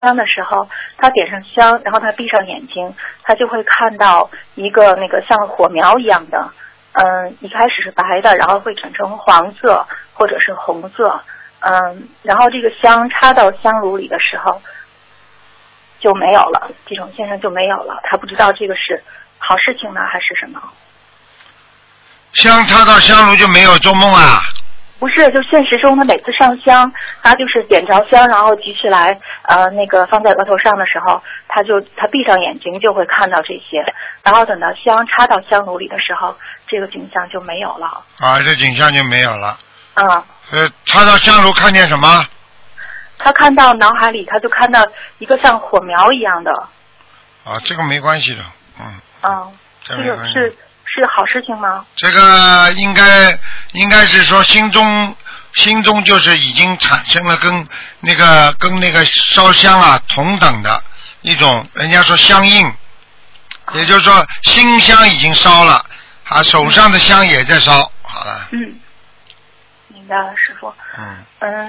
香的时候，他点上香，然后他闭上眼睛，他就会看到一个那个像火苗一样的，一开始是白的，然后会转成黄色或者是红色，然后这个香插到香炉里的时候就没有了，这种现象就没有了。他不知道这个是好事情呢还是什么。 香插到香炉就没有做梦啊？ 不是，就现实中他每次上香，他就是点着香，然后举起来，那个放在额头上的时候，他闭上眼睛就会看到这些，然后等到香插到香炉里的时候，这个景象就没有了。 啊，这景象就没有了。 啊。 插到香炉看见什么？ 他看到脑海里，他就看到一个像火苗一样的。 啊，这个没关系的， 这个是好事情吗？ 这个应该是说心中就是已经产生了跟那个烧香啊同等的一种，人家说相应，也就是说心香已经烧了，手上的香也在烧，好了。 明白了，师父。